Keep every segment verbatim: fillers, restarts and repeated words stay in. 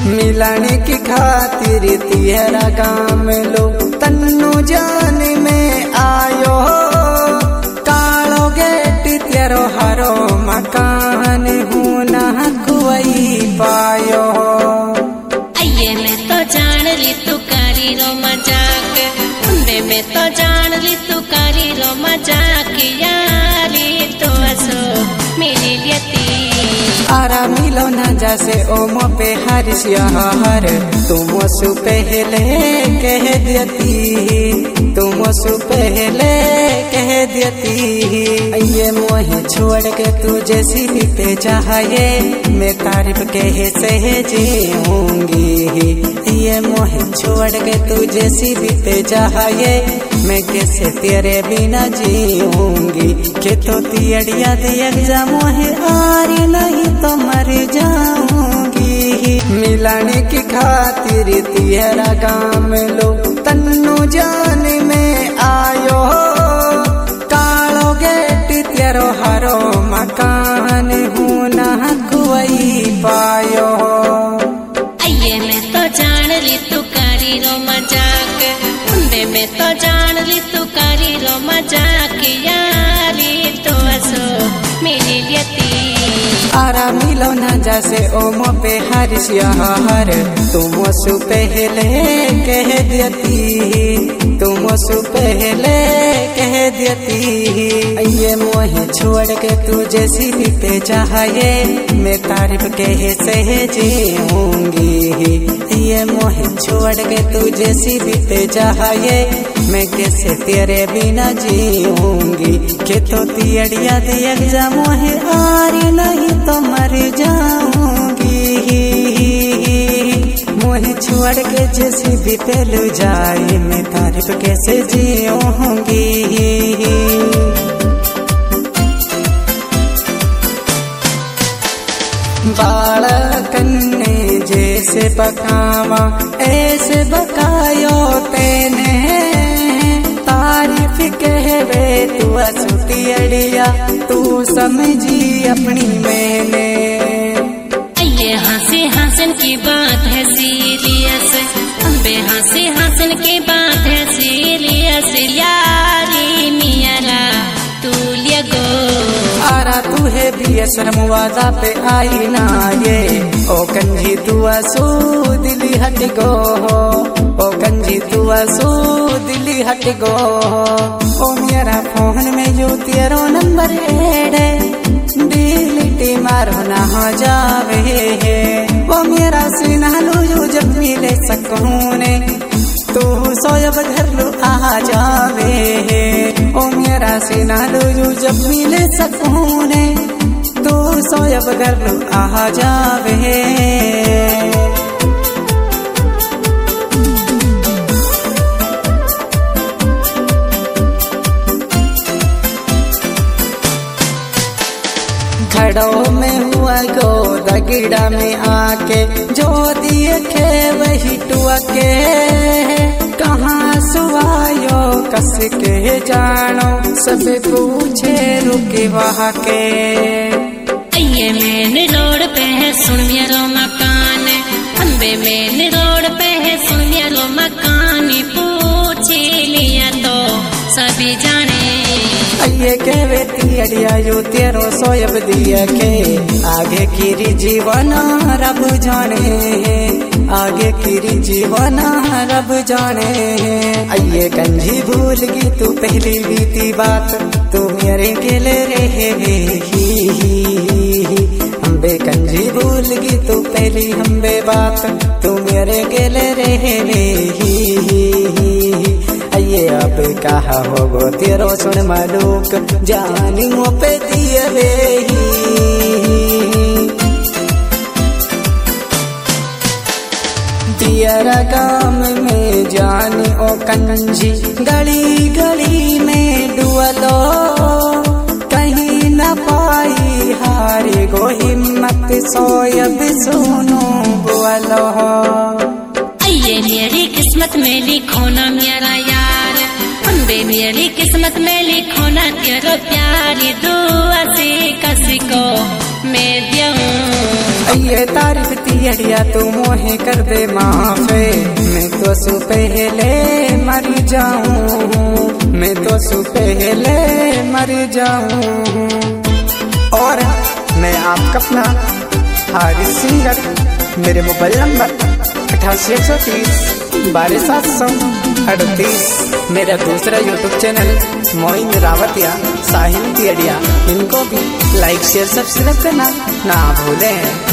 मिलाने की खातिर तेरा गाम लो तन्नु जान में आयो कालो गेट तेरो हरो मकान हूँ ना कोई पायो। अये मैं तो जान ली तू करी रो मजाक, उन्हें मैं तो जान ली तू करी रो मजाक यारी तो असो मेरी लियती आरा मिलो न जैसे ओम पे हर्ष हर तुम सु पहले कह देती तुम सु पहले कह देती। ये मोह छोड़ के तू जैसी भी पे चाहे मैं तारीफ कह से जीऊंगी। ये मोह छोड़ के तू जैसी भी पे चाहे मैं कैसे तेरे बिना जीऊंगी। के तो तियड़िया दिया जा मोह आरी नहीं तो मर जाऊंगी। मिलाने की खातिर तेरा गाम लो तन्नु जान में आयो कालो गेट तेरो हरो मकान हूँ ना कोई पायो। अये मैं तो जान ली तू करी रो मजाक, उन्हें मैं तो जान ली तू करी रो मजाक यारी तो असो मेरी लियती आरा मिलो न जैसे ओम पे हर्ष हर तुम सु पहले कह देती तुम सु पहले कह देती। ये मोह छोड़ के तू जैसी भी पे चाहे मैं तारीफ कह से जीऊंगी। ये मोह छोड़ के तू जैसी भी पे चाहे मैं कैसे तेरे बिना जीऊंगी। के तो तियड़िया दिया जा मोह आरी नहीं तो मर जाऊंगी। मोह छोड़ के जैसी भी पहलू जाए मैं तारीफ कैसे जीऊंगी। बालकन ने जैसे बकावा ऐसे बकायो तेने तारीफ कहवे तू असुतियड़िया तू समझी अपनी मैंने। ये हंसी हंसन की बात है सीरियस, अम्बे हंसी हंसन की बात है सीरियस यारी मियारा तू लिया गो आरा तू है भी शर्म वादा पे आई ना ये ओ कंजी तू असू दिली हट गो ओ कंजी तू असू दिली हट गो। ओ मेरा फोन में जो तेरो नंबर है डिलीट मारो ना हो जावे है। ओ मेरा सीना लो जो जब मिले सकूने तू सोयब घर लो आ जावे है। ओ मेरा सीना लो जो जब मिले सकूने तू सोयब घर लो आ जावे है। घड़ों में हुआ गो दगिड़ा में आके जो दिए खे वही टुअके कहाँ सुवायो कस के जानो सब पूछे रुके वहाँ के। ये मेन रोड पे है सुन मेरो मकान, अम्बे मेन रोड पे है सुन मेरो मकान पूछी लिया तो सभी जाने। ये कहवे तियड़िया यो तेरो सोयब दिया के आगे की जीवन रब जाने आगे की जीवन रब जाने। ये कंजी भूल गई तू पहली बीती बात तू मेरे गेले रहे ही हम्बे कंजी भूल गई तू पहली हम्बे बात तू मेरे गेले रहे ही। ये अब कहा होगो तेरो सुन मलूक जानी मो पे दिए ही। तेरा काम में जानी ओ कंजी गली गली में डुअलो कहीं न पाई हारी गो हिम्मत सोयब सुनो बोलो। ये मेरी किस्मत में लिखो ना मेरा यार, अम्बे मेरी किस्मत में लिखो ना तेरा प्यारी दुआ से किसी को मैं दूं। ये तारीफ तियड़िया तू मोहे कर दे माफे, मैं तो सु पहले मर जाऊं, मैं तो सु पहले मर जाऊं। और मैं आपका अपना हारिस सिंगर, मेरे मोबाइल नंबर अठासी एक सौ तीस बारह सात सौ अड़तीस। मेरा दूसरा यूट्यूब चैनल मोइन रावतिया साहिल तियड़िया, इनको भी लाइक शेयर सब्सक्राइब करना ना भूलें।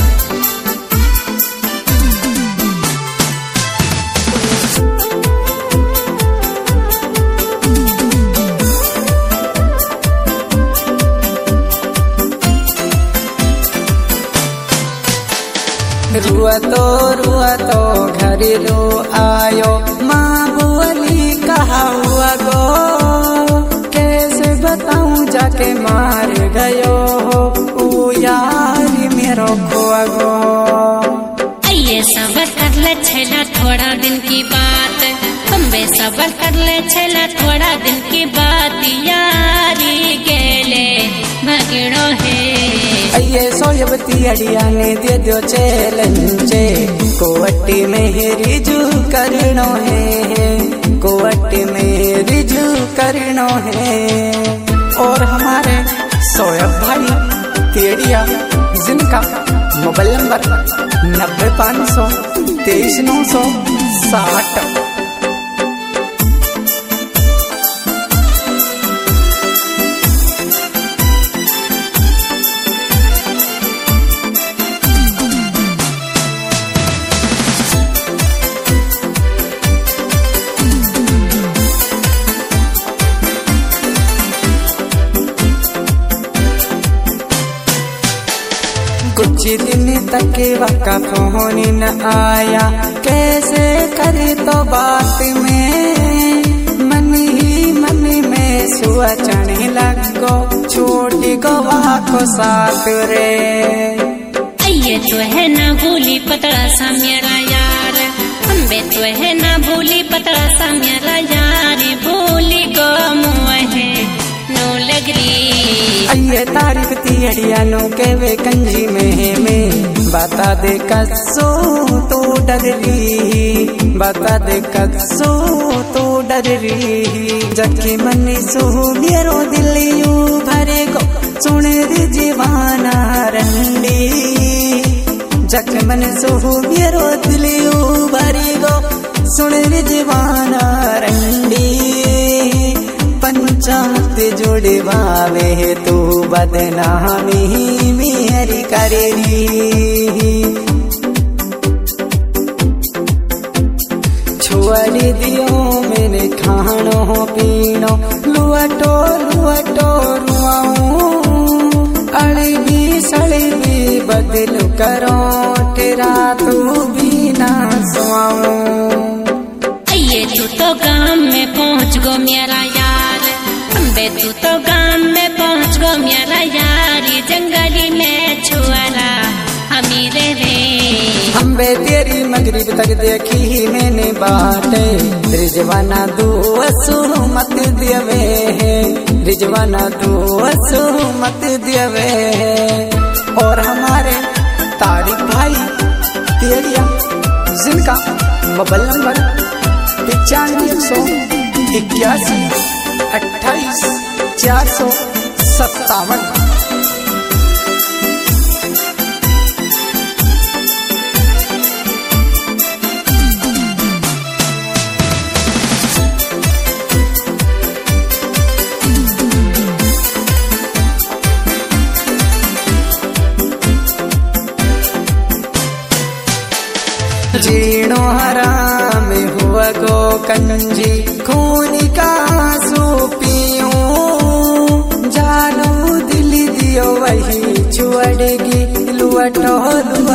रुआ तो रुआ तो घर लो आयो, माँ बोली कहा हुआ गो, कैसे बताऊं जाके मार गयो हो यार मेरो खोआ गो। ये सबर कर ले छेला थोड़ा दिन की बात, बम्बे सबर कर ले छेला थोड़ा दिन की बात, यारी गेले भगड़ो है। ये सोयब तियड़िया ने दे दो चैलेंजे, कोवट्टी में रिजू करनो है, कोवट्टी में रिजू करनो है। और हमारे सोयब भाई तियड़िया, जिनका मोबाइल नंबर नब्बे पाँच सौ तेईस नौ सौ साठ। कुछ दिन तक वका फोन न आया, कैसे करे तो बात में, मन ही मन में सोचने लगो, छोटी गवा को साथ रे। ये तो है ना भूली पतला सा मेरा यार, अम्बे तो है ना भूली पतला सा मेरा यार, भूली गो मुहे नो लगरी। ये तारीफ तियड़िया नो के वे कंजी में में, बता दे कसो तो डर रही, बता दे कसो तो डर रही। जबकि मन सो मेरो दिल यू भरे गो, सुन रे जीवाना रंडी, जख मन सो मेरो दिल यू भरे गो, सुन रे जीवाना रंडी। पंचायत जोड़े बावे तू बदनामी मेरी करेरी, छुआली दियो मैंने खानो पीनो, लुआटो लुआटो रुआऊं, अड़बी सड़बी बदल करो तेरा तू भी ना सुआऊं। ये तू तो गांव में पहुँच गो मेरा यार, अम्बे तू तो गांव में पहुँच गो मेरा यारी, जंगली में छुआरा हमीरे रे। अम्बे तेरी मगरिब तक देखी ही मैंने बाटे, रिजवाना दुआसु मत दियवे है, रिजवाना दुआसु मत दियवे है। और हमारे तारिक भाई तियड़िया, जिनका मोबाइल नंबर पचानवे एक सौ इक्यासी अट्ठाईस चार सौ सत्तावन। जीणो हराम हुआ गो कंजी, खून का आंसू पीऊं, जानू दिल दियो वही छुअड़गी, लुअटो